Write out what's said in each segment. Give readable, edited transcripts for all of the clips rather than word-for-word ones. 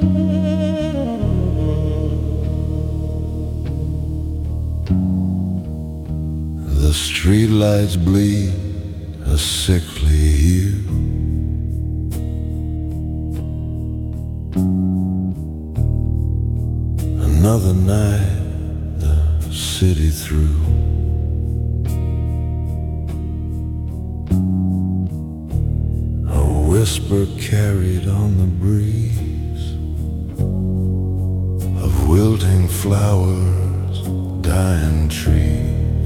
The streetlights bleed a sickly hue. Another night the city through. A whisper carried on the breeze of wilting flowers, dying trees.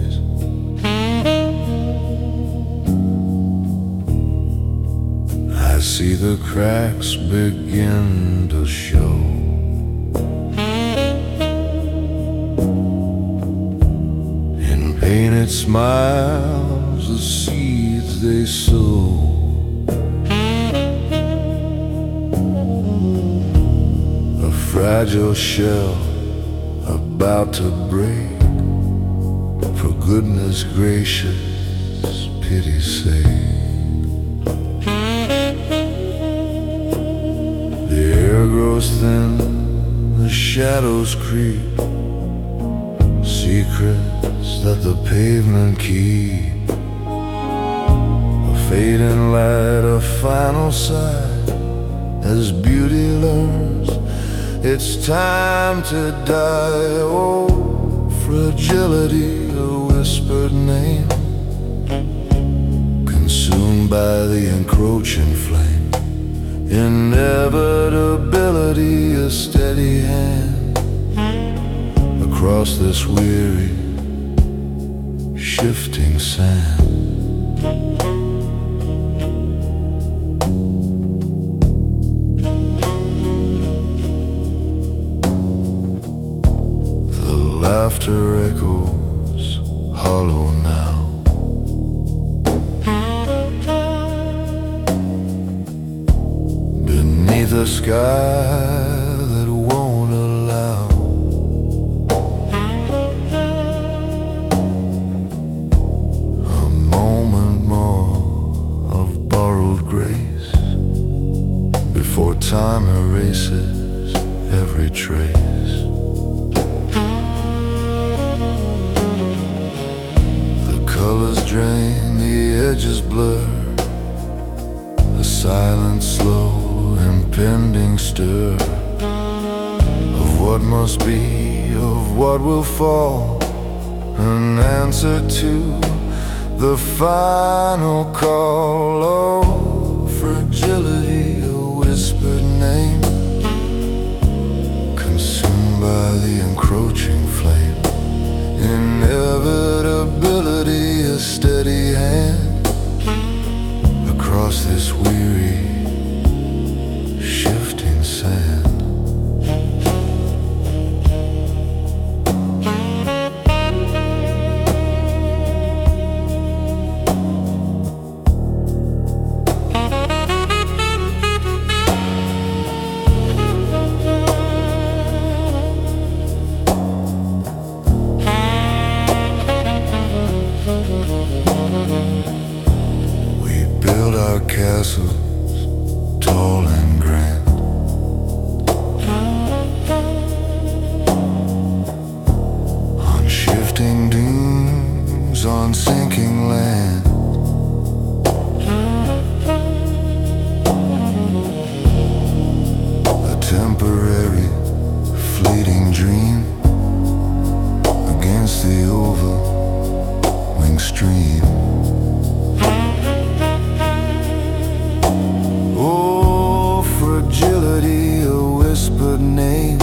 I see the cracks begin to show. In painted smiles, the seeds they sow. A fragile shell about to break. For goodness gracious, pity's sake. The air grows thin, the shadows creep, secrets that the pavement keep. A fading light, a final sight, as beauty learns it's time to die. Oh, fragility, a whispered name, consumed by the encroaching flame. Inevitability, a steady hand across this weary, shifting sand. The laughter echoes hollow now. The sky that won't allow a moment more of borrowed grace before time erases every trace. The colors drain, the edges blur, the silence slow, impending stir of what must be, of what will fall, an answer to the final call. Oh, fragility, a whispered name, consumed by the encroaching flame. Inevitability, a steady hand across this weary, shifting sand. We build our castles tall and grand, on shifting dunes, on sinking land. A temporary, fleeting dream against the overwing stream. Fragility, a whispered name,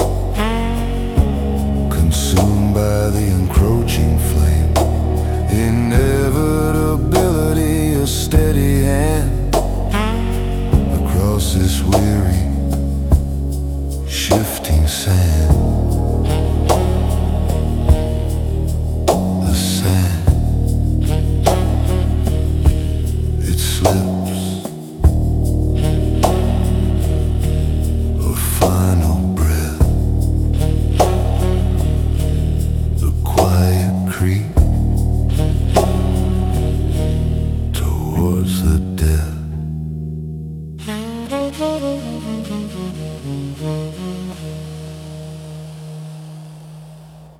consumed by the encroaching flame. Inevitability, a steady hand across this weary, shifting sand.